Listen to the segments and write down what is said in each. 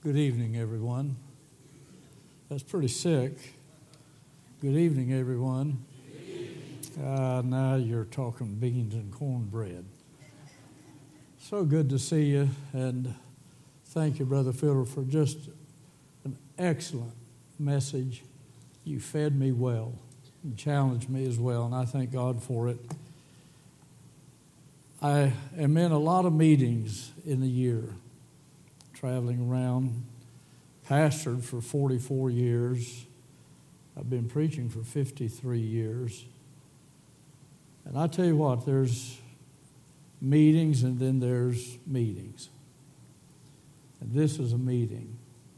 Good evening, everyone. That's pretty sick. Good evening, everyone. Now you're talking beans and cornbread. So good to see you, and thank you, Brother Fielder, for just an excellent message. You fed me well and challenged me as well, and I thank God for it. I am in a lot of meetings in the year, traveling around, pastored for 44 years. I've been preaching for 53 years. And I tell you what, there's meetings and then there's meetings. And this is a meeting.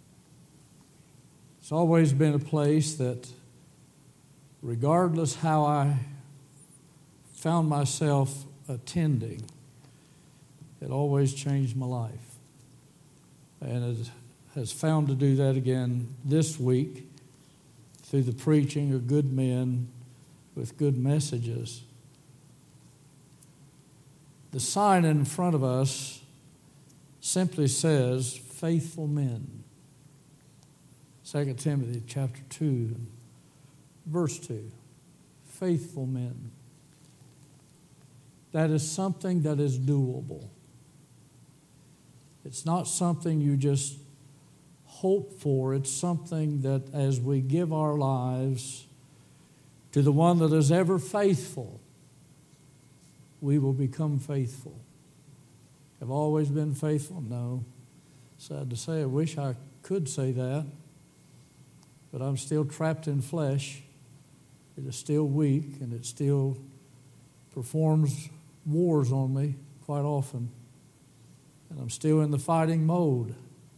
It's always been a place that, regardless how I found myself attending, it always changed my life. And it has found to do that again this week through the preaching of good men with good messages. The sign in front of us simply says, faithful men. 2 Timothy chapter 2, verse 2. Faithful men. That is something that is doable. It's not something you just hope for. It's something that as we give our lives to the one that is ever faithful, we will become faithful. Have always been faithful? No. Sad to say, I wish I could say that, but I'm still trapped in flesh. It is still weak, and it still performs wars on me quite often. And I'm still in the fighting mode.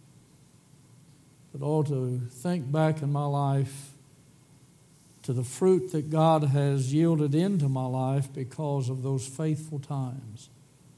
But all to think back in my life to the fruit that God has yielded into my life because of those faithful times.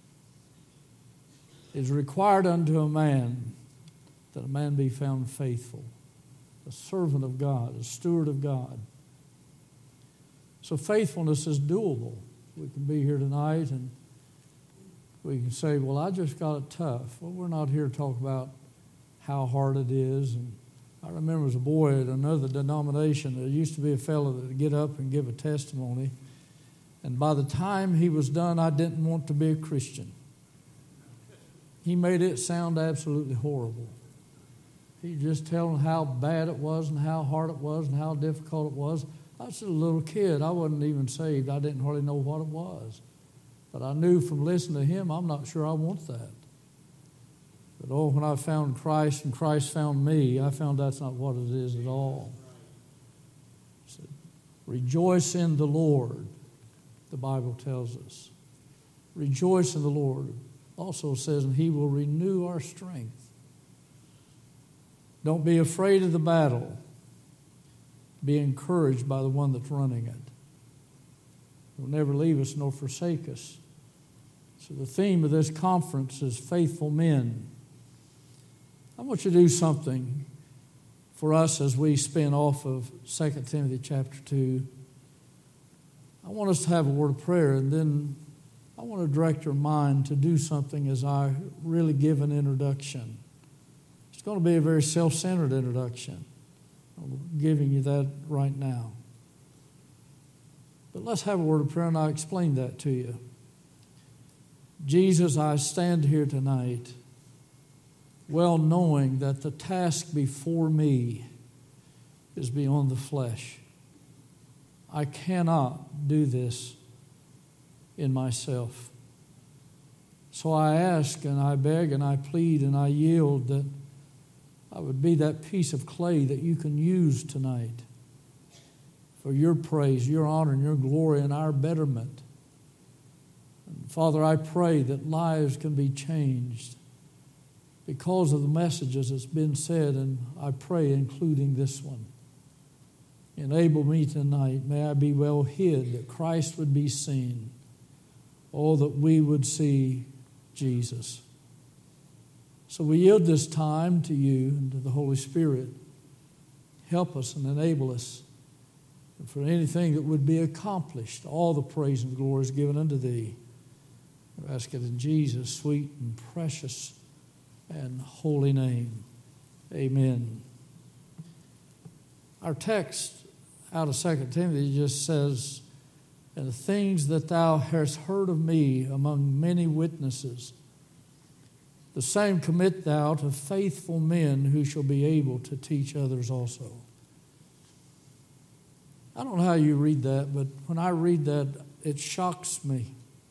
It is required unto a man that a man be found faithful, a servant of God, a steward of God. So faithfulness is doable. We can be here tonight and we can say, well, I just got it tough. Well, we're not here to talk about how hard it is. And I remember as a boy at another denomination, there used to be a fellow that would get up and give a testimony. And by the time he was done, I didn't want to be a Christian. He made it sound absolutely horrible. He just telling how bad it was and how hard it was and how difficult it was. I was just a little kid. I wasn't even saved. I didn't hardly know what it was. But I knew from listening to him, I'm not sure I want that. But when I found Christ and Christ found me, I found that's not what it is at all. So, rejoice in the Lord, the Bible tells us. Rejoice in the Lord. Also says, and He will renew our strength. Don't be afraid of the battle. Be encouraged by the one that's running it. He'll never leave us nor forsake us. So the theme of this conference is faithful men. I want you to do something for us as we spin off of 2 Timothy chapter 2. I want us to have a word of prayer, and then I want to direct your mind to do something as I really give an introduction. It's going to be a very self-centered introduction. I'm giving you that right now. But let's have a word of prayer, and I'll explain that to you. Jesus, I stand here tonight well knowing that the task before me is beyond the flesh. I cannot do this in myself. So I ask and I beg and I plead and I yield that I would be that piece of clay that you can use tonight for your praise, your honor, and your glory, and our betterment. And Father, I pray that lives can be changed because of the messages that's been said, and I pray including this one. Enable me tonight, may I be well hid, that Christ would be seen, oh, that we would see Jesus. So we yield this time to you and to the Holy Spirit. Help us and enable us. And for anything that would be accomplished, all the praise and glory is given unto thee. I ask it in Jesus' sweet and precious and holy name. Amen. Our text out of 2 Timothy just says, "And the things that thou hast heard of me among many witnesses, the same commit thou to faithful men who shall be able to teach others also." I don't know how you read that, but when I read that, it shocks me.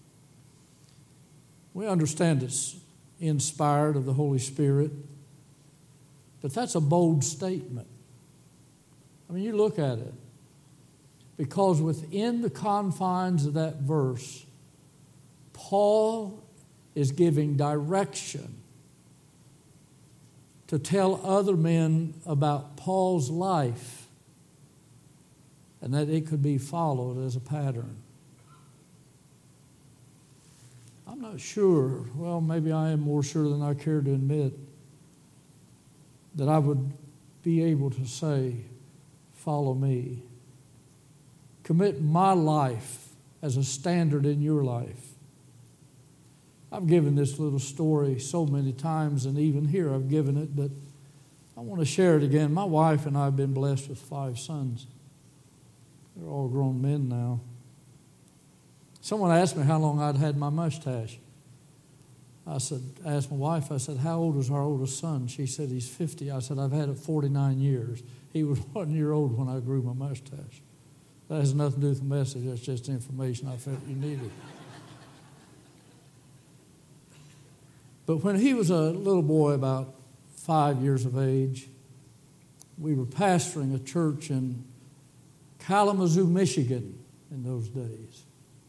We understand it's inspired of the Holy Spirit, but that's a bold statement. I mean, you look at it. Because within the confines of that verse, Paul is giving direction to tell other men about Paul's life and that it could be followed as a pattern. I'm not sure, well, maybe I am more sure than I care to admit, that I would be able to say, "Follow me." Commit my life as a standard in your life. I've given this little story so many times, and even here I've given it, but I want to share it again. My wife and I have been blessed with 5 sons. They're all grown men now. Someone asked me how long I'd had my mustache. I asked my wife, I said, "How old is our oldest son?" She said, "He's 50. I said, "I've had it 49 years. He was 1 year old when I grew my mustache." That has nothing to do with the message. That's just information I felt you needed. But when he was a little boy, about 5 years of age, we were pastoring a church in Kalamazoo, Michigan in those days.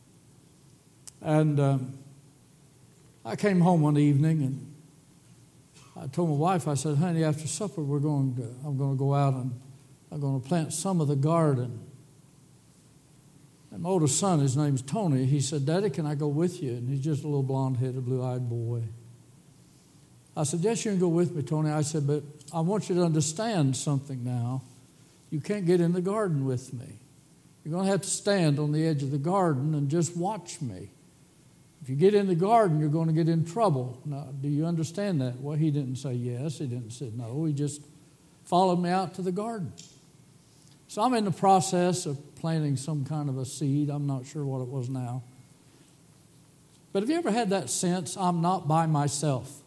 And I came home one evening and I told my wife, I said, "Honey, after supper I'm going to go out and I'm going to plant some of the garden." And my oldest son, his name's Tony, he said, "Daddy, can I go with you?" And he's just a little blonde-headed, blue-eyed boy. I said, "Yes, you can go with me, Tony." I said, "But I want you to understand something now. You can't get in the garden with me. You're going to have to stand on the edge of the garden and just watch me. If you get in the garden, you're going to get in trouble." Now, do you understand that? Well, he didn't say yes. He didn't say no. He just followed me out to the garden. So I'm in the process of planting some kind of a seed. I'm not sure what it was now. But have you ever had that sense, I'm not by myself?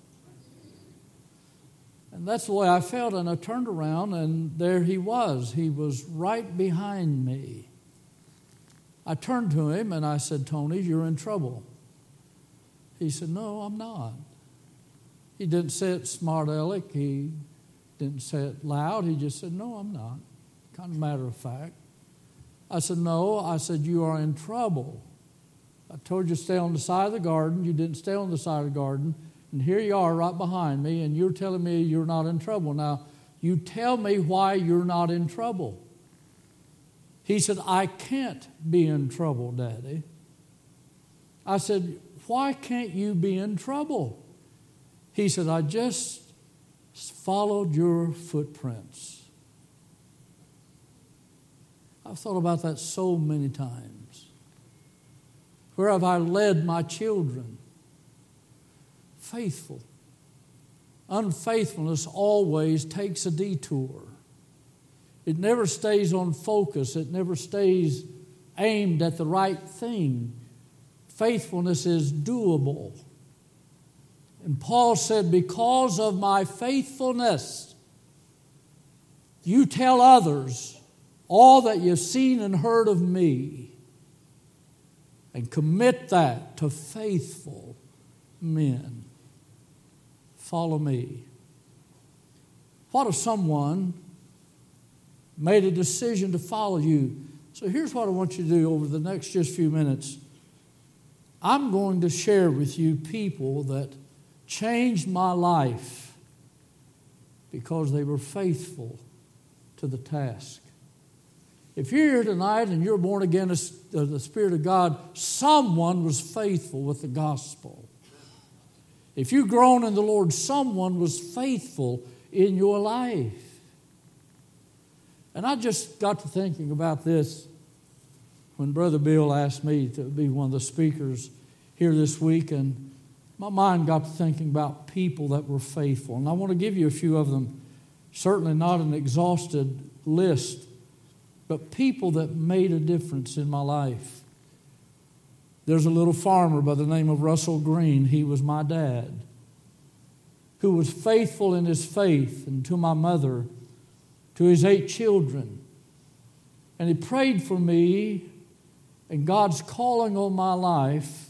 And that's the way I felt, and I turned around, and there he was. He was right behind me. I turned to him, and I said, "Tony, you're in trouble." He said, "No, I'm not." He didn't say it smart aleck. He didn't say it loud. He just said, "No, I'm not." Kind of matter of fact. I said, "No." I said, "You are in trouble. I told you to stay on the side of the garden. You didn't stay on the side of the garden. And here you are right behind me, and you're telling me you're not in trouble. Now, you tell me why you're not in trouble." He said, "I can't be in trouble, Daddy." I said, "Why can't you be in trouble?" He said, "I just followed your footprints." I've thought about that so many times. Where have I led my children? Faithful. Unfaithfulness always takes a detour. It never stays on focus. It never stays aimed at the right thing. Faithfulness is doable. And Paul said, "Because of my faithfulness, you tell others all that you've seen and heard of me, and commit that to faithful men. Follow me." What if someone made a decision to follow you? So here's what I want you to do over the next just few minutes. I'm going to share with you people that changed my life because they were faithful to the task. If you're here tonight and you're born again of the Spirit of God, someone was faithful with the gospel. If you've grown in the Lord, someone was faithful in your life. And I just got to thinking about this when Brother Bill asked me to be one of the speakers here this week, and my mind got to thinking about people that were faithful. And I want to give you a few of them Certainly not an exhausted list, but people that made a difference in my life. There's a little farmer by the name of Russell Green. He was my dad, who was faithful in his faith, and to my mother, to his 8 children. And he prayed for me and God's calling on my life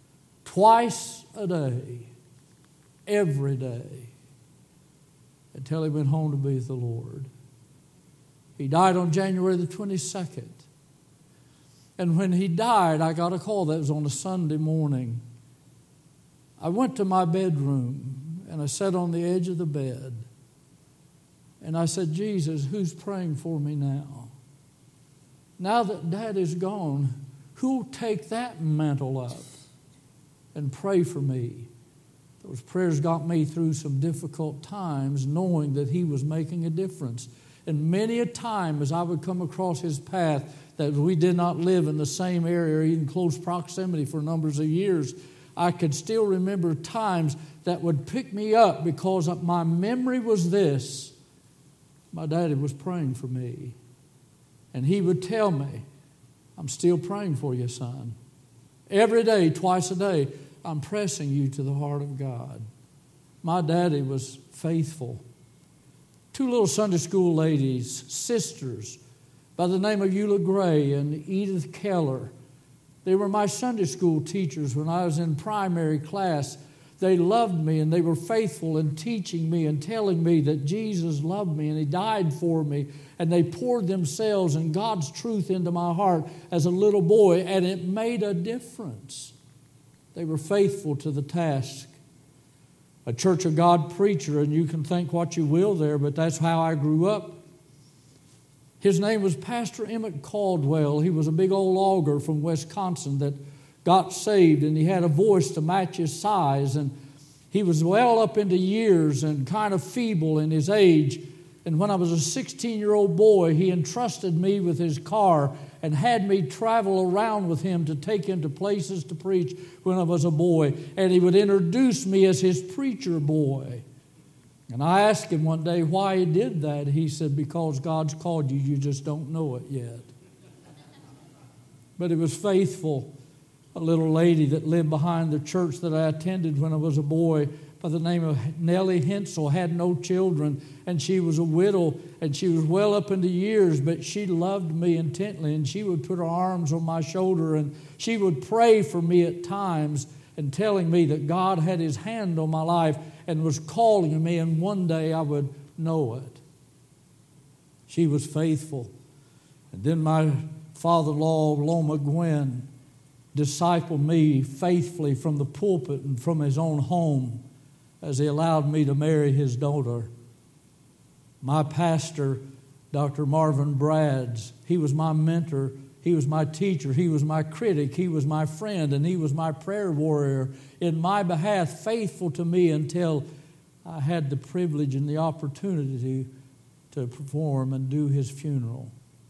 twice a day, every day, until he went home to be with the Lord. He died on January the 22nd. And when he died, I got a call. That was on a Sunday morning. I went to my bedroom and I sat on the edge of the bed. And I said, Jesus, who's praying for me now? Now that Dad is gone, who'll take that mantle up and pray for me? Those prayers got me through some difficult times, knowing that he was making a difference. And many a time as I would come across his path, that we did not live in the same area or in close proximity for numbers of years, I could still remember times that would pick me up, because my memory was this: my daddy was praying for me. And he would tell me, I'm still praying for you, son. Every day, twice a day, I'm pressing you to the heart of God. My daddy was faithful. 2 little Sunday school ladies, sisters, by the name of Eula Gray and Edith Keller. They were my Sunday school teachers when I was in primary class. They loved me and they were faithful in teaching me and telling me that Jesus loved me and he died for me. And they poured themselves and God's truth into my heart as a little boy, and it made a difference. They were faithful to the task. A Church of God preacher, and you can think what you will there, but that's how I grew up. His name was Pastor Emmett Caldwell. He was a big old auger from Wisconsin that got saved, and he had a voice to match his size, and he was well up into years and kind of feeble in his age. And when I was a 16-year-old boy, he entrusted me with his car and had me travel around with him to take him to places to preach when I was a boy. And he would introduce me as his preacher boy. And I asked him one day why he did that. He said, because God's called you, you just don't know it yet. But he was faithful. A little lady that lived behind the church that I attended when I was a boy, by the name of Nellie Hensel, had no children, and she was a widow, and she was well up into years, but she loved me intently, and she would put her arms on my shoulder, and she would pray for me at times, and telling me that God had his hand on my life and was calling me, and one day I would know it. She was faithful. And then my father-in-law, Loma Gwen, discipled me faithfully from the pulpit and from his own home, as he allowed me to marry his daughter. My pastor, Dr. Marvin Brads, he was my mentor, he was my teacher, he was my critic, he was my friend, and he was my prayer warrior in my behalf, faithful to me until I had the privilege and the opportunity to perform and do his funeral.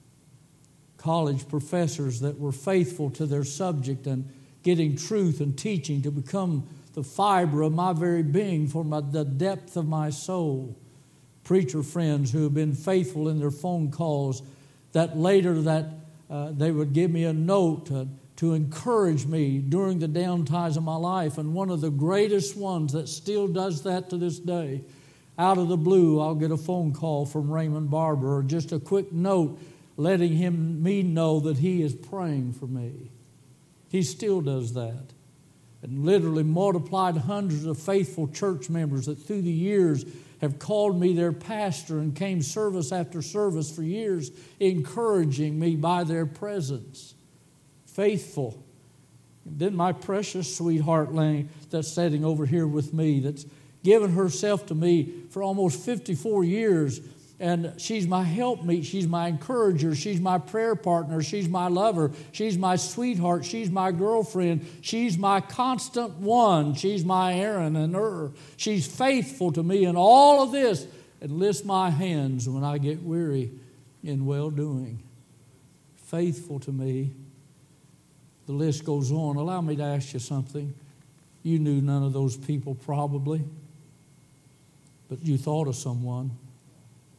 College professors that were faithful to their subject and getting truth and teaching to become the fiber of my very being, for the depth of my soul. Preacher friends who have been faithful in their phone calls, that later they would give me a note to encourage me during the down times of my life. And one of the greatest ones that still does that to this day, out of the blue, I'll get a phone call from Raymond Barber, or just a quick note letting me know that he is praying for me. He still does that. And literally multiplied hundreds of faithful church members that through the years have called me their pastor and came service after service for years, encouraging me by their presence. Faithful. And then my precious sweetheart that's sitting over here with me, that's given herself to me for almost 54 years. And she's my helpmeet, she's my encourager, she's my prayer partner, she's my lover, she's my sweetheart, she's my girlfriend, she's my constant one, she's my Aaron and Ur. She's faithful to me in all of this, and lifts my hands when I get weary in well-doing. Faithful to me. The list goes on. Allow me to ask you something. You knew none of those people probably, but you thought of someone.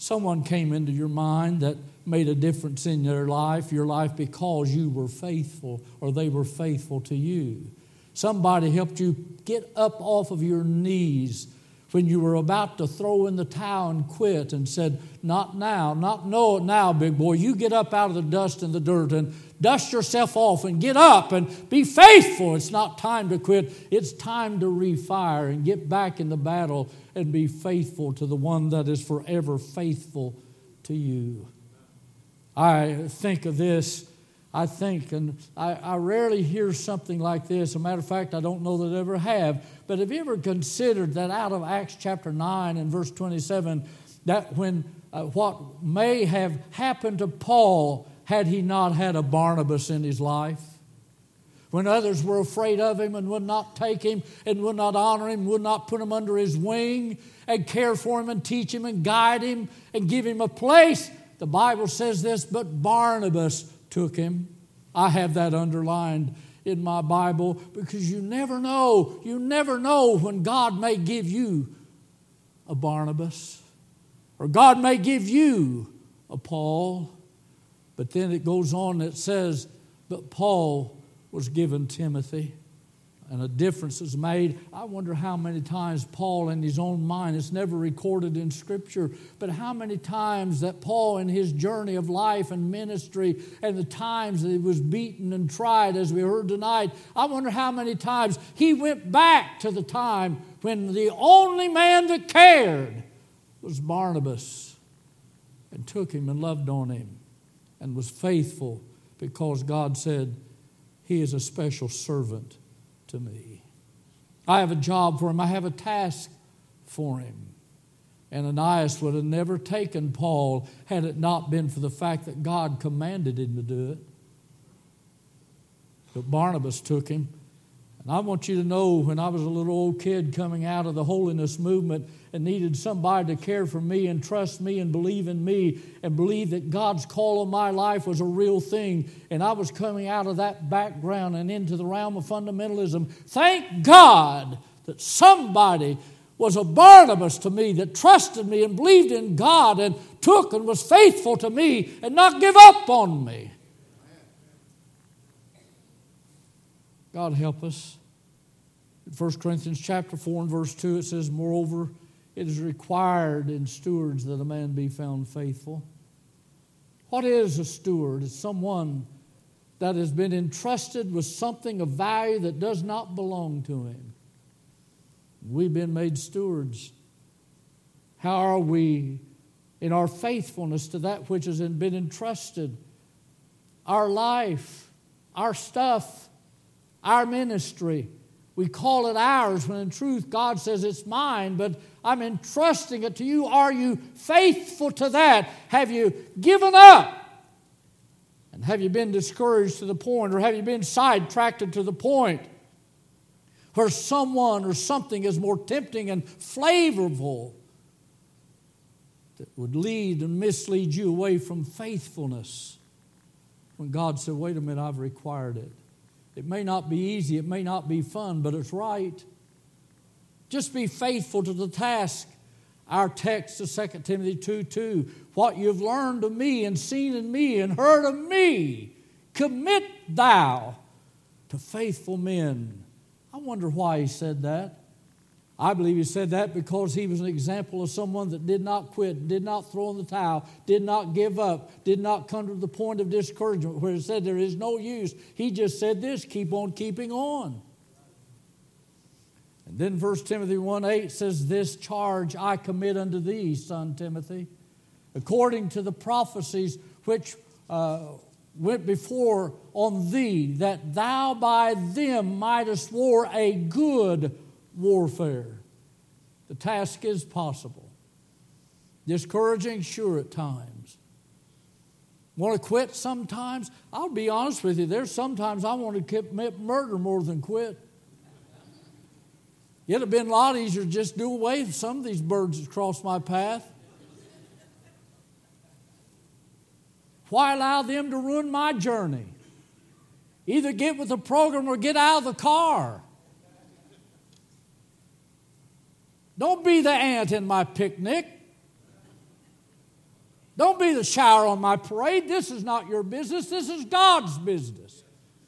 Someone came into your mind that made a difference in your life because you were faithful or they were faithful to you. Somebody helped you get up off of your knees when you were about to throw in the towel and quit and said, not now, big boy. You get up out of the dust and the dirt and dust yourself off and get up and be faithful. It's not time to quit. It's time to refire and get back in the battle and be faithful to the one that is forever faithful to you. I think of this. I rarely hear something like this. As a matter of fact, I don't know that I ever have. But have you ever considered that out of Acts chapter 9 and verse 27, that when what may have happened to Paul had he not had a Barnabas in his life? When others were afraid of him and would not take him and would not honor him, would not put him under his wing and care for him and teach him and guide him and give him a place, the Bible says this, but Barnabas took him. I have that underlined in my Bible because you never know when God may give you a Barnabas or God may give you a Paul. But then it goes on, it says, but Paul was given Timothy, and a difference is made. I wonder how many times Paul in his own mind, it's never recorded in Scripture, but how many times that Paul in his journey of life and ministry and the times that he was beaten and tried, as we heard tonight, I wonder how many times he went back to the time when the only man that cared was Barnabas and took him and loved on him and was faithful because God said, he is a special servant to me. I have a job for him. I have a task for him. Ananias would have never taken Paul had it not been for the fact that God commanded him to do it. But Barnabas took him. And I want you to know, when I was a little old kid coming out of the holiness movement and needed somebody to care for me and trust me and believe in me and believe that God's call on my life was a real thing, and I was coming out of that background and into the realm of fundamentalism, thank God that somebody was a Barnabas to me that trusted me and believed in God and took and was faithful to me and not give up on me. God help us. In 1 Corinthians chapter 4 and verse 2 it says, moreover, it is required in stewards that a man be found faithful. What is a steward? It's someone that has been entrusted with something of value that does not belong to him. We've been made stewards. How are we in our faithfulness to that which has been entrusted? Our life, our stuff, our ministry. We call it ours when in truth God says it's mine, but I'm entrusting it to you. Are you faithful to that? Have you given up? And have you been discouraged to the point, or have you been sidetracked to the point where someone or something is more tempting and flavorful that would lead and mislead you away from faithfulness when God said, wait a minute, I've required it. It may not be easy, it may not be fun, but it's right. Just be faithful to the task. Our text is 2 Timothy 2:2. What you've learned of me and seen in me and heard of me, commit thou to faithful men. I wonder why he said that. I believe he said that because he was an example of someone that did not quit, did not throw in the towel, did not give up, did not come to the point of discouragement where he said there is no use. He just said this, keep on keeping on. And then 1 Timothy 1:8 says, this charge I commit unto thee, son Timothy, according to the prophecies which went before on thee, that thou by them mightest war a good warfare. The task is possible. Discouraging, sure, at times. Want to quit sometimes? I'll be honest with you, there's sometimes I want to commit murder more than quit. It'd have been a lot easier to just do away with some of these birds that cross my path. Why allow them to ruin my journey? Either get with the program or get out of the car. Don't be the ant in my picnic. Don't be the shower on my parade. This is not your business. This is God's business.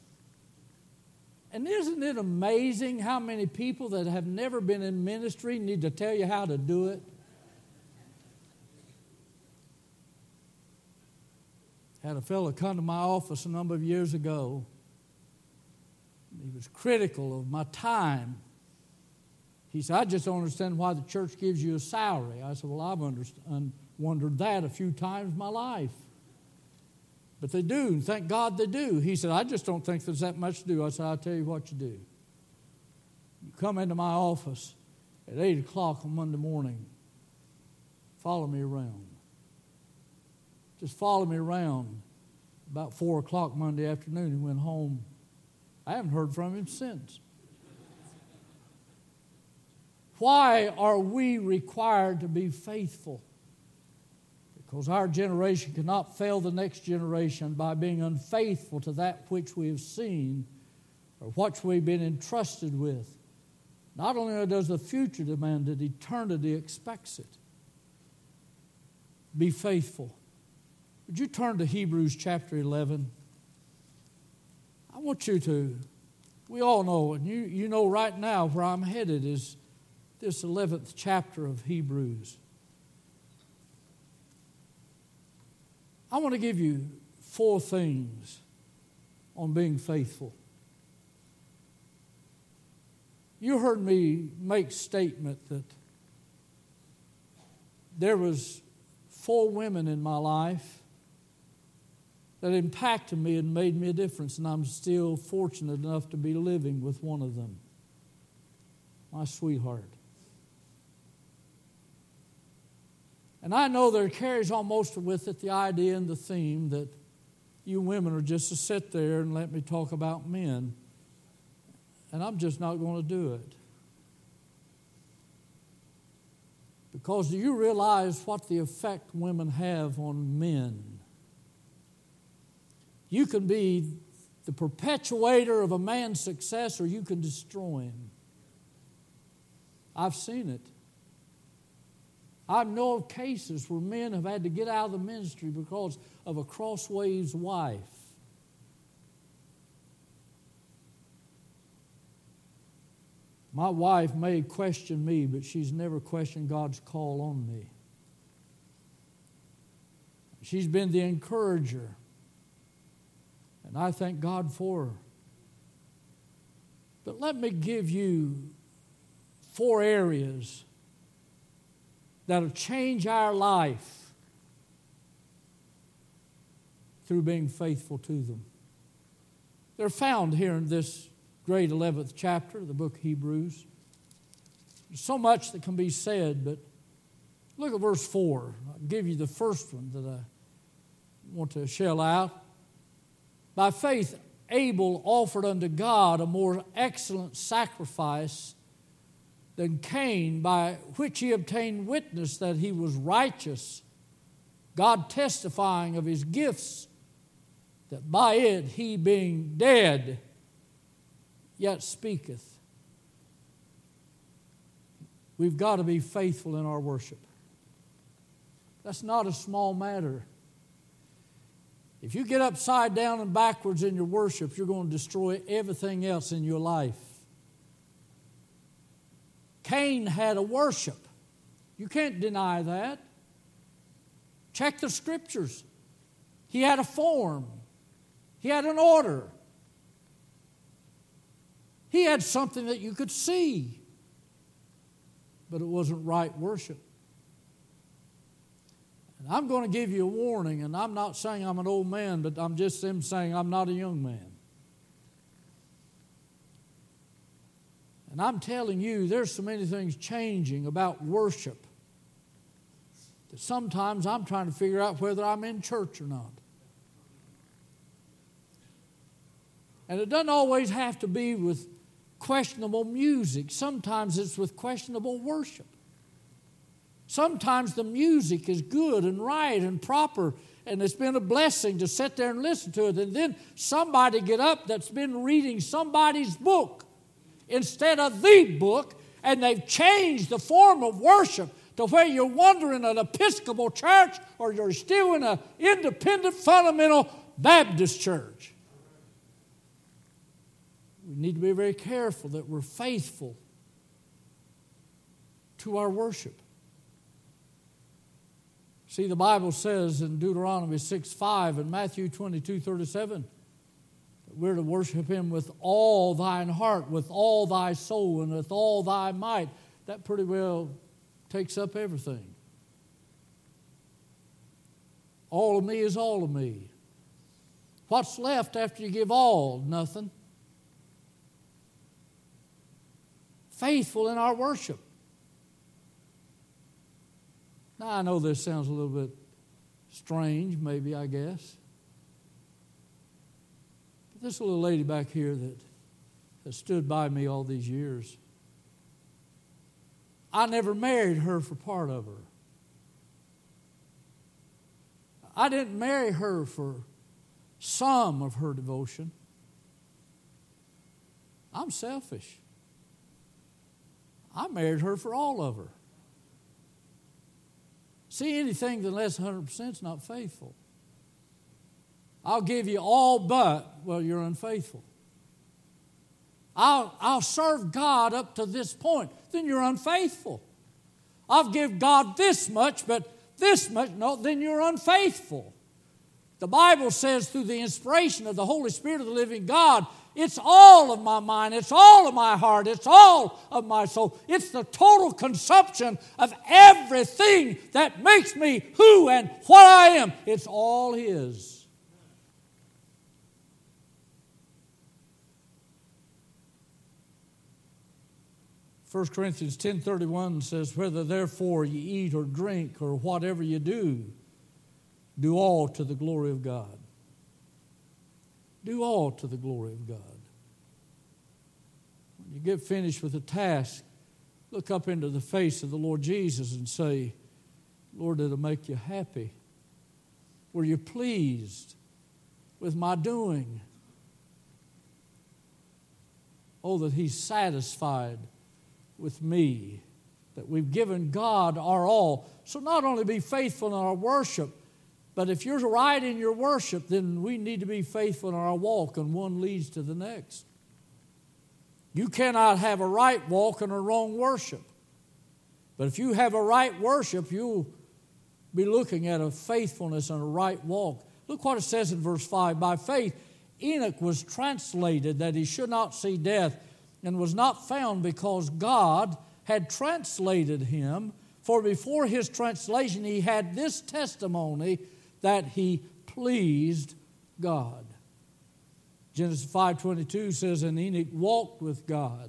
And isn't it amazing how many people that have never been in ministry need to tell you how to do it? Had a fellow come to my office a number of years ago. He was critical of my time. He said, I just don't understand why the church gives you a salary. I said, well, I've wondered that a few times in my life. But they do, and thank God they do. He said, I just don't think there's that much to do. I said, I'll tell you what you do. You come into my office at 8 o'clock on Monday morning. Follow me around. Just follow me around. About 4 o'clock Monday afternoon, he went home. I haven't heard from him since. Why are we required to be faithful? Because our generation cannot fail the next generation by being unfaithful to that which we have seen or what we've been entrusted with. Not only does the future demand it, eternity expects it. Be faithful. Would you turn to Hebrews chapter 11? I want you to, we all know, and you know right now where I'm headed is this 11th chapter of Hebrews. I want to give you 4 things on being faithful. You heard me make statement that there was 4 women in my life that impacted me and made me a difference, and I'm still fortunate enough to be living with one of them, my sweetheart. And I know there carries almost with it the idea and the theme that you women are just to sit there and let me talk about men, and I'm just not going to do it. Because do you realize what the effect women have on men? You can be the perpetuator of a man's success, or you can destroy him. I've seen it. I know of cases where men have had to get out of the ministry because of a crossways wife. My wife may question me, but she's never questioned God's call on me. She's been the encourager. And I thank God for her. But let me give you 4 areas that'll change our life through being faithful to them. They're found here in this great 11th chapter of the book of Hebrews. There's so much that can be said, but look at verse 4. I'll give you the first one that I want to shell out. By faith, Abel offered unto God a more excellent sacrifice than Cain, by which he obtained witness that he was righteous, God testifying of his gifts, that by it he being dead yet speaketh. We've got to be faithful in our worship. That's not a small matter. If you get upside down and backwards in your worship, you're going to destroy everything else in your life. Cain had a worship. You can't deny that. Check the scriptures. He had a form. He had an order. He had something that you could see. But it wasn't right worship. And I'm going to give you a warning, and I'm not saying I'm an old man, but I'm just saying I'm not a young man. And I'm telling you, there's so many things changing about worship that sometimes I'm trying to figure out whether I'm in church or not. And it doesn't always have to be with questionable music. Sometimes it's with questionable worship. Sometimes the music is good and right and proper, and it's been a blessing to sit there and listen to it. And then somebody get up that's been reading somebody's book instead of the book, and they've changed the form of worship to where you're wondering an Episcopal church or you're still in an independent fundamental Baptist church. We need to be very careful that we're faithful to our worship. See, the Bible says in Deuteronomy 6:5 and Matthew 22:37 that we're to worship Him with all thine heart, with all thy soul, and with all thy might. That pretty well takes up everything. All of me is all of me. What's left after you give all? Nothing. Faithful in our worship. Now, I know this sounds a little bit strange, maybe, I guess. But this little lady back here that has stood by me all these years, I never married her for part of her. I didn't marry her for some of her devotion. I'm selfish. I married her for all of her. See, anything that less than 100% is not faithful. I'll give you all but, well, you're unfaithful. I'll serve God up to this point, then you're unfaithful. I'll give God this much, but this much, no, then you're unfaithful. The Bible says through the inspiration of the Holy Spirit of the living God, it's all of my mind, it's all of my heart, it's all of my soul. It's the total consumption of everything that makes me who and what I am. It's all His. First Corinthians 10:31 says, whether therefore you eat or drink or whatever you do all to the glory of God. Do all to the glory of God. When you get finished with a task, look up into the face of the Lord Jesus and say, Lord, did it make you happy? Were you pleased with my doing? Oh, that He's satisfied with me, that we've given God our all. So not only be faithful in our worship, but if you're right in your worship, then we need to be faithful in our walk, and one leads to the next. You cannot have a right walk and a wrong worship. But if you have a right worship, you'll be looking at a faithfulness and a right walk. Look what it says in verse 5. By faith, Enoch was translated that he should not see death, and was not found because God had translated him. For before his translation, he had this testimony that he pleased God. Genesis 5:22 says, and Enoch walked with God.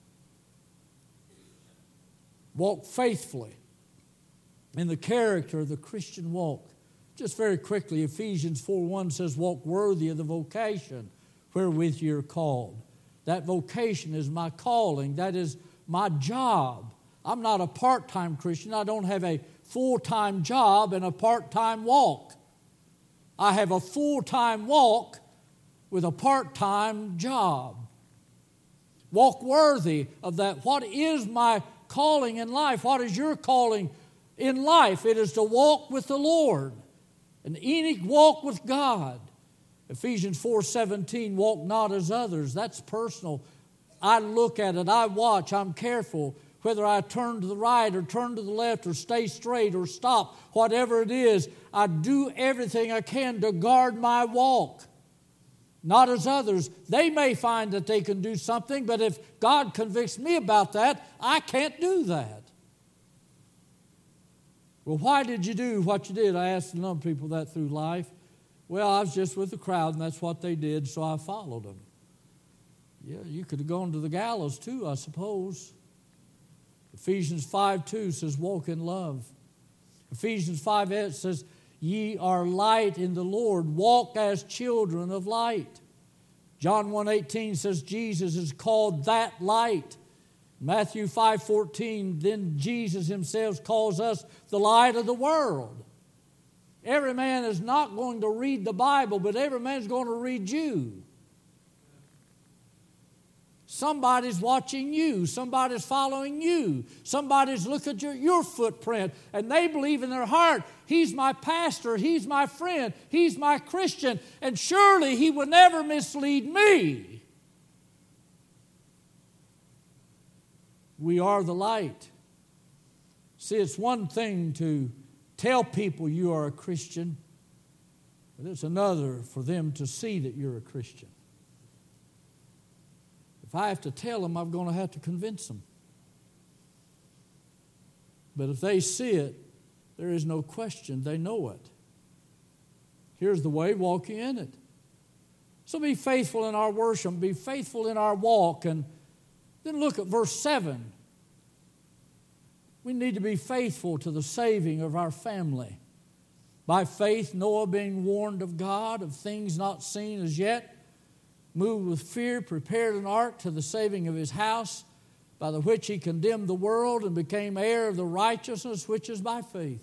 Walked faithfully in the character of the Christian walk. Just very quickly, Ephesians 4:1 says, walk worthy of the vocation wherewith you're called. That vocation is my calling. That is my job. I'm not a part-time Christian. I don't have a full-time job and a part-time walk. I have a full-time walk with a part-time job. Walk worthy of that. What is my calling in life? What is your calling in life? It is to walk with the Lord. And Enoch walked with God. Ephesians 4:17, walk not as others. That's personal. I look at it, I watch, I'm careful. Whether I turn to the right or turn to the left or stay straight or stop, whatever it is, I do everything I can to guard my walk. Not as others. They may find that they can do something, but if God convicts me about that, I can't do that. Well, why did you do what you did? I asked a number of people that through life. Well, I was just with the crowd, and that's what they did, so I followed them. Yeah, you could have gone to the gallows too, I suppose. Ephesians 5:2 says, walk in love. Ephesians 5:8 says, ye are light in the Lord. Walk as children of light. John 1:18 says, Jesus is called that light. Matthew 5:14, then Jesus himself calls us the light of the world. Every man is not going to read the Bible, but every man is going to read you. Somebody's watching you. Somebody's following you. Somebody's looking at your footprint, and they believe in their heart, he's my pastor, he's my friend, he's my Christian, and surely he would never mislead me. We are the light. See, it's one thing to tell people you are a Christian, but it's another for them to see that you're a Christian. If I have to tell them, I'm going to have to convince them. But if they see it, there is no question. They know it. Here's the way, walking in it. So be faithful in our worship. Be faithful in our walk. And then look at verse 7. We need to be faithful to the saving of our family. By faith, Noah, being warned of God of things not seen as yet, moved with fear, prepared an ark to the saving of his house, by the which he condemned the world and became heir of the righteousness which is by faith.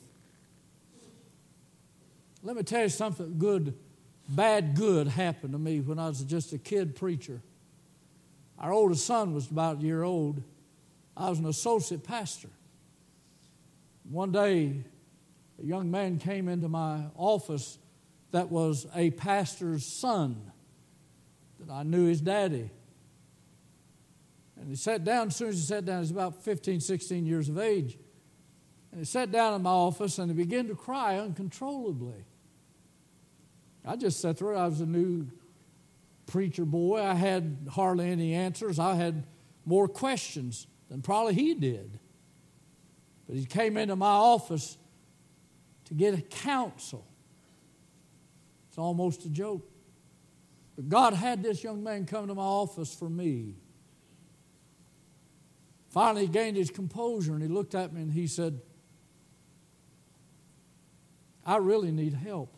Let me tell you something good happened to me when I was just a kid preacher. Our oldest son was about a year old. I was an associate pastor. One day, a young man came into my office that was a pastor's son, that I knew his daddy. And he sat down. As soon as he sat down, he was about 15, 16 years of age. And he sat down in my office and he began to cry uncontrollably. I just sat there. I was a new preacher boy. I had hardly any answers. I had more questions than probably he did. But he came into my office to get a counsel. It's almost a joke. But God had this young man come to my office for me. Finally, he gained his composure and he looked at me and he said, I really need help.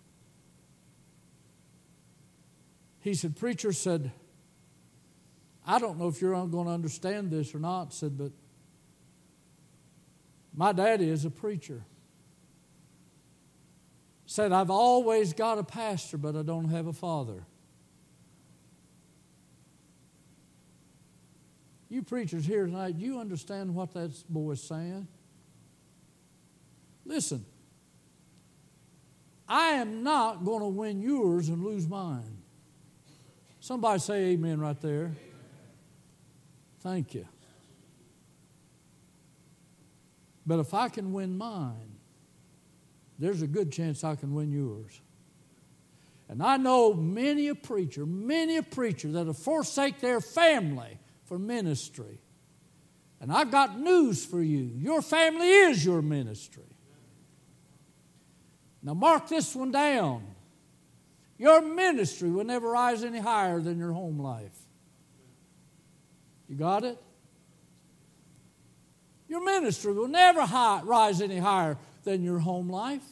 He said, preacher said, I don't know if you're going to understand this or not, said, but my daddy is a preacher. Said, I've always got a pastor, but I don't have a father. You preachers here tonight, do you understand what that boy's saying? Listen, I am not going to win yours and lose mine. Somebody say amen right there. Thank you. But if I can win mine, there's a good chance I can win yours. And I know many a preacher that have forsake their family for ministry. And I've got news for you. Your family is your ministry. Now mark this one down. Your ministry will never rise any higher than your home life. You got it? Your ministry will never rise any higher than your home life.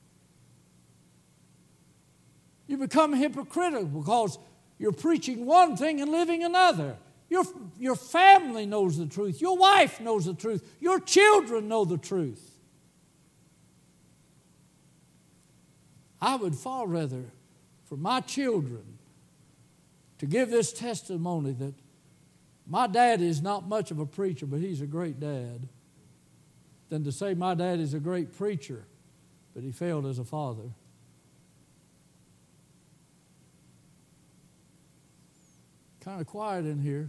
You become hypocritical because you're preaching one thing and living another. Your family knows the truth. Your wife knows the truth. Your children know the truth. I would far rather for my children to give this testimony that my dad is not much of a preacher, but he's a great dad, than to say my dad is a great preacher, but he failed as a father. Kind of quiet in here.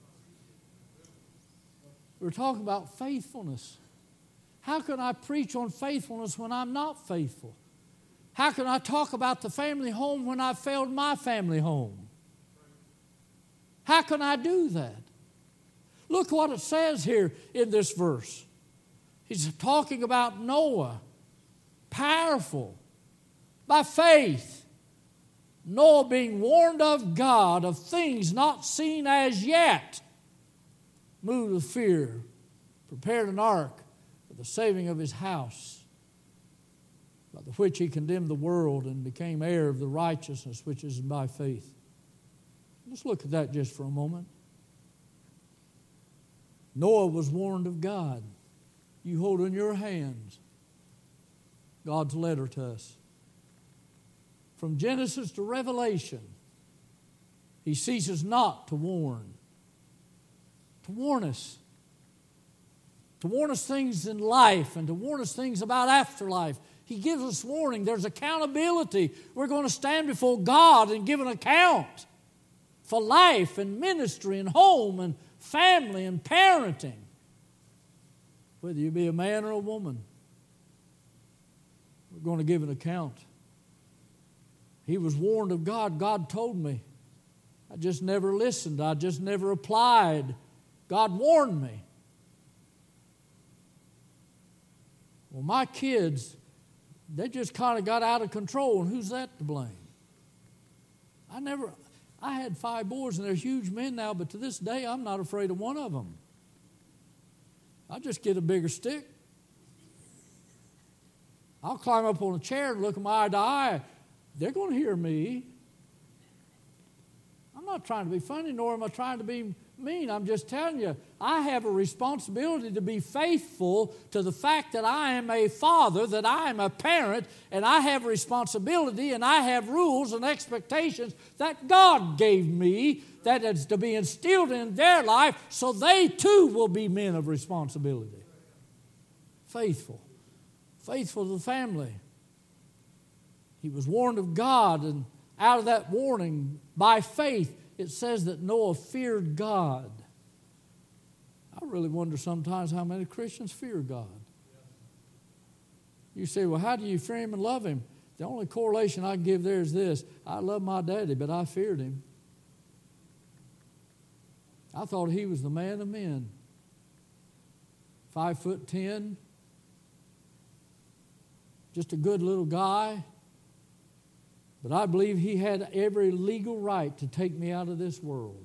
We're talking about faithfulness. How can I preach on faithfulness when I'm not faithful? How can I talk about the family home when I failed my family home? How can I do that? Look what it says here in this verse. He's talking about Noah, powerful, by faith. Noah being warned of God of things not seen as yet, moved with fear, prepared an ark for the saving of his house, by the which he condemned the world and became heir of the righteousness which is by faith. Let's look at that just for a moment. Noah was warned of God. You hold in your hands God's letter to us. From Genesis to Revelation, he ceases not to warn. to warn us. To warn us things in life and to warn us things about afterlife. He gives us warning. There's accountability. We're going to stand before God and give an account for life and ministry and home and family and parenting. Whether you be a man or a woman, we're going to give an account. He was warned of God. God told me. I just never listened. I just never applied. God warned me. Well, my kids, they just kind of got out of control, and who's that to blame? I had 5 boys, and they're huge men now, but to this day, I'm not afraid of one of them. I just get a bigger stick. I'll climb up on a chair and look them eye to eye. They're going to hear me. I'm not trying to be funny, nor am I trying to be mean. I'm just telling you, I have a responsibility to be faithful to the fact that I am a father, that I am a parent, and I have a responsibility and I have rules and expectations that God gave me that is to be instilled in their life so they too will be men of responsibility. Faithful. Faithful to the family. He was warned of God, and out of that warning, by faith, it says that Noah feared God. I really wonder sometimes how many Christians fear God. You say, well, how do you fear Him and love Him? The only correlation I can give there is this. I love my daddy, but I feared him. I thought he was the man of men. 5'10", just a good little guy. But I believe he had every legal right to take me out of this world.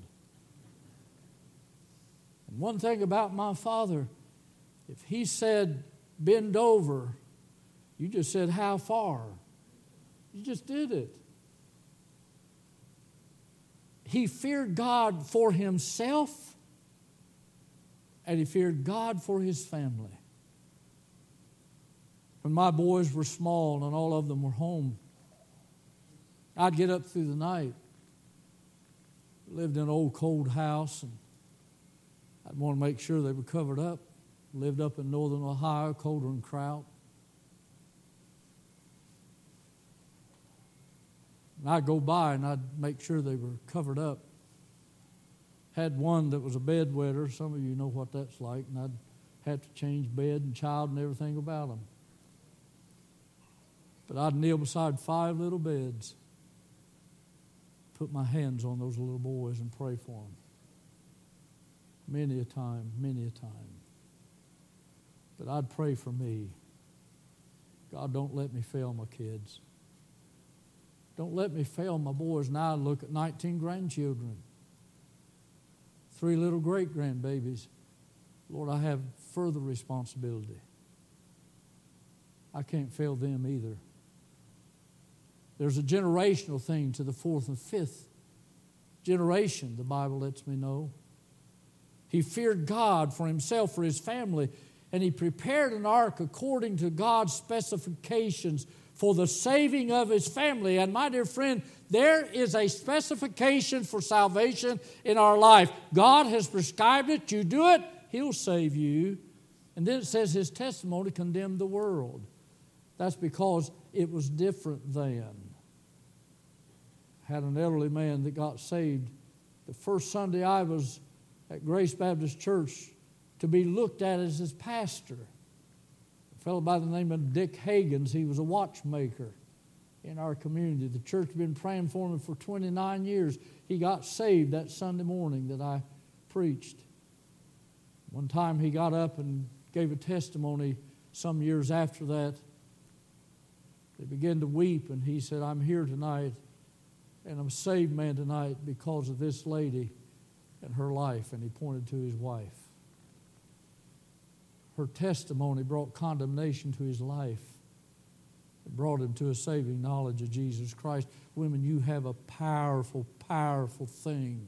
And one thing about my father, if he said, bend over, you just said, how far? You just did it. He feared God for himself, and he feared God for his family. When my boys were small and all of them were home, I'd get up through the night. Lived in an old cold house, and I'd want to make sure they were covered up. Lived up in northern Ohio, colder than kraut. And I'd go by and I'd make sure they were covered up. Had one that was a bedwetter. Some of you know what that's like. And I'd have to change bed and child and everything about them. But I'd kneel beside 5 little beds, put my hands on those little boys and pray for them. Many a time, many a time. But I'd pray for me. God, don't let me fail my kids. Don't let me fail my boys. Now I look at 19 grandchildren, 3 little great-grandbabies. Lord, I have further responsibility. I can't fail them either. There's a generational thing to the 4th and 5th generation, the Bible lets me know. He feared God for himself, for his family, and he prepared an ark according to God's specifications for the saving of his family. And my dear friend, there is a specification for salvation in our life. God has prescribed it. You do it, he'll save you. And then it says his testimony condemned the world. That's because it was different then. Had an elderly man that got saved the first Sunday I was at Grace Baptist Church to be looked at as his pastor. A fellow by the name of Dick Hagans, he was a watchmaker in our community. The church had been praying for him for 29 years. He got saved that Sunday morning that I preached. One time he got up and gave a testimony some years after that. They began to weep, and he said, I'm here tonight, and I'm a saved man tonight because of this lady and her life. And he pointed to his wife. Her testimony brought condemnation to his life. It brought him to a saving knowledge of Jesus Christ. Women, you have a powerful, powerful thing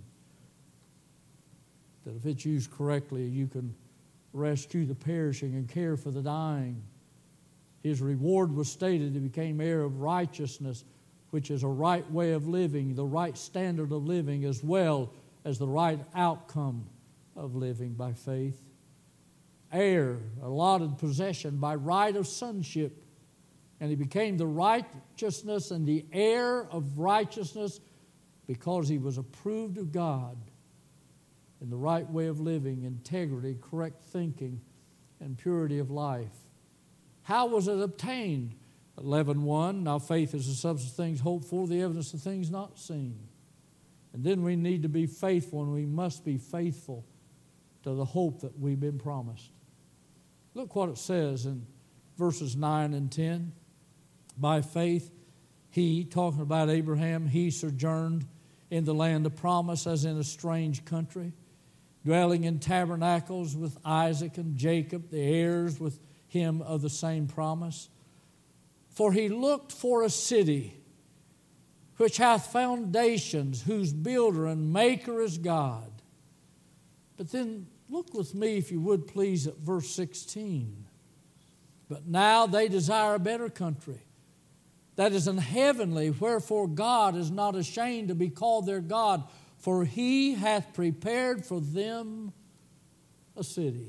that if it's used correctly, you can rescue the perishing and care for the dying. His reward was stated. He became heir of righteousness, which is a right way of living, the right standard of living, as well as the right outcome of living by faith. Heir, allotted possession by right of sonship. And he became the righteousness and the heir of righteousness because he was approved of God in the right way of living, integrity, correct thinking, and purity of life. How was it obtained? 11:1, now faith is the substance of things hoped for, the evidence of things not seen. And then we need to be faithful, and we must be faithful to the hope that we've been promised. Look what it says in verses 9 and 10. By faith, he, talking about Abraham, he sojourned in the land of promise as in a strange country, dwelling in tabernacles with Isaac and Jacob, the heirs with him of the same promise. For he looked for a city which hath foundations, whose builder and maker is God. But then look with me, if you would please, at verse 16. But now they desire a better country, that is an heavenly, wherefore God is not ashamed to be called their God, for he hath prepared for them a city.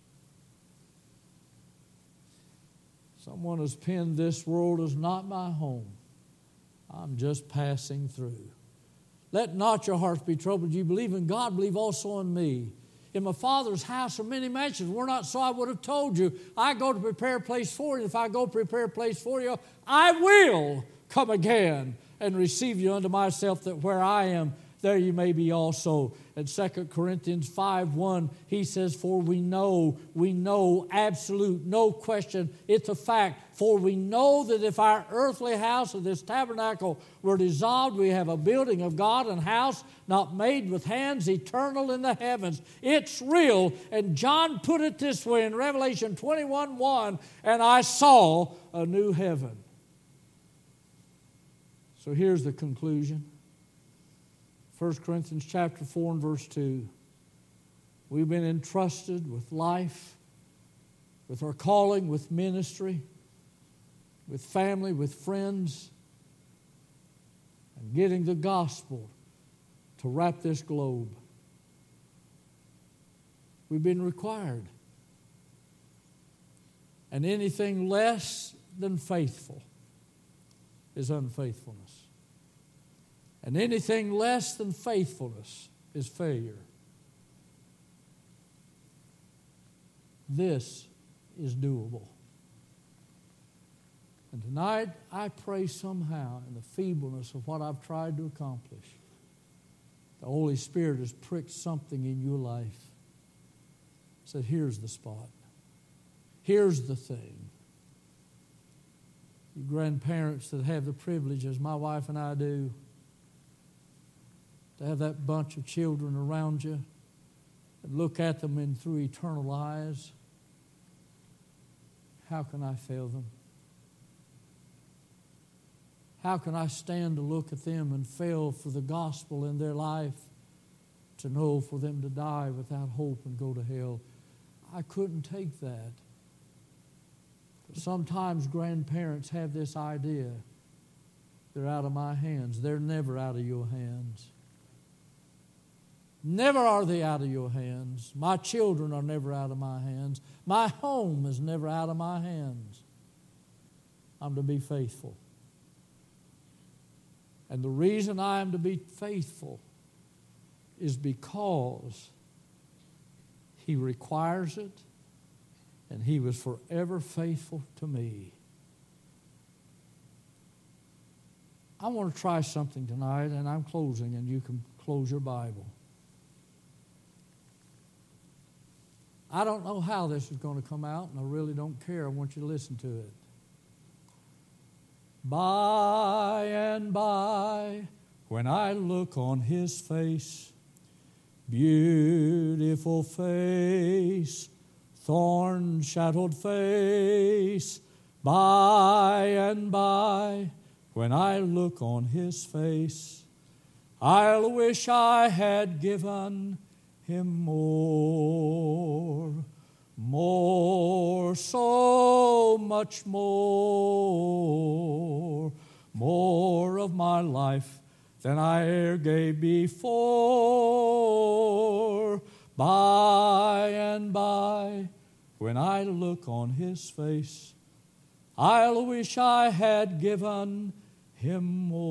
Someone has penned, this world is not my home. I'm just passing through. Let not your hearts be troubled. You believe in God, believe also in me. In my Father's house are many mansions. Were not so, I would have told you. I go to prepare a place for you. If I go prepare a place for you, I will come again and receive you unto myself, that where I am, there you may be also. In 2 Corinthians 5:1, he says, for we know, absolute, no question, it's a fact. For we know that if our earthly house of this tabernacle were dissolved, we have a building of God, and house not made with hands, eternal in the heavens. It's real. And John put it this way in Revelation 21:1, and I saw a new heaven. So here's the conclusion. 1 Corinthians chapter 4 and verse 2. We've been entrusted with life, with our calling, with ministry, with family, with friends, and getting the gospel to wrap this globe. We've been required. And anything less than faithful is unfaithfulness. And anything less than faithfulness is failure. This is doable. And tonight, I pray somehow in the feebleness of what I've tried to accomplish, the Holy Spirit has pricked something in your life. Said, here's the spot. Here's the thing. You grandparents that have the privilege, as my wife and I do, to have that bunch of children around you and look at them in through eternal eyes, how can I fail them? How can I stand to look at them and fail for the gospel in their life, to know for them to die without hope and go to hell? I couldn't take that. But sometimes grandparents have this idea, they're out of my hands. They're never out of your hands. Never are they out of your hands. My children are never out of my hands. My home is never out of my hands. I'm to be faithful. And the reason I am to be faithful is because he requires it, and he was forever faithful to me. I want to try something tonight, and I'm closing, and you can close your Bible. I don't know how this is going to come out, and I really don't care. I want you to listen to it. By and by, when I look on his face, beautiful face, thorn-shadowed face, by and by, when I look on his face, I'll wish I had given him more, so much more of my life than I e'er gave before. By and by, when I look on His face, I'll wish I had given Him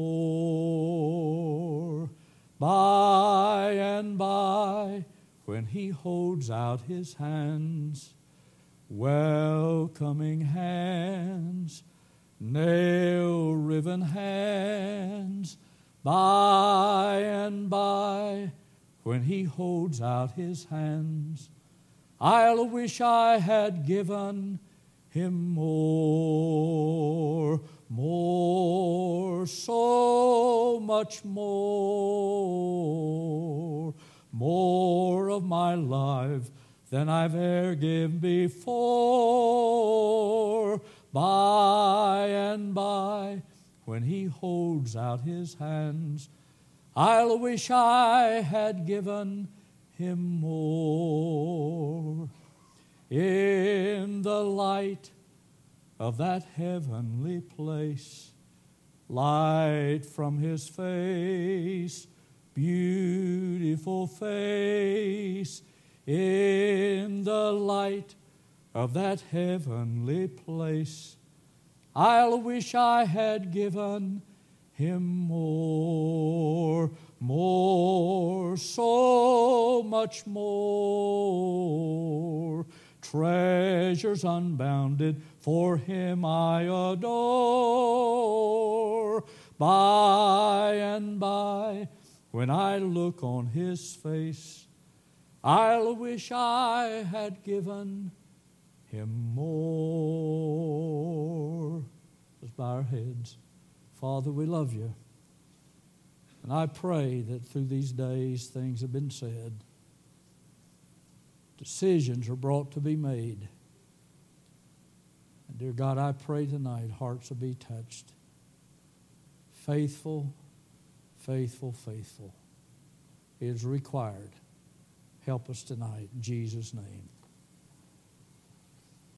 more. By and by, when He holds out His hands, welcoming hands, nail-riven hands, by and by, when He holds out His hands, I'll wish I had given Him more, more, so much more, more of my life than I've e'er given before. By and by, when He holds out His hands, I'll wish I had given Him more. In the light of that heavenly place, light from His face, beautiful face, in the light of that heavenly place, I'll wish I had given Him more, more, so much more. Treasures unbounded for Him I adore. By and by, when I look on His face, I'll wish I had given Him more. Let's bow our heads. Father, we love You. And I pray that through these days things have been said. Decisions are brought to be made. And dear God, I pray tonight hearts will be touched. Faithful, faithful, faithful. It is required. Help us tonight in Jesus' name.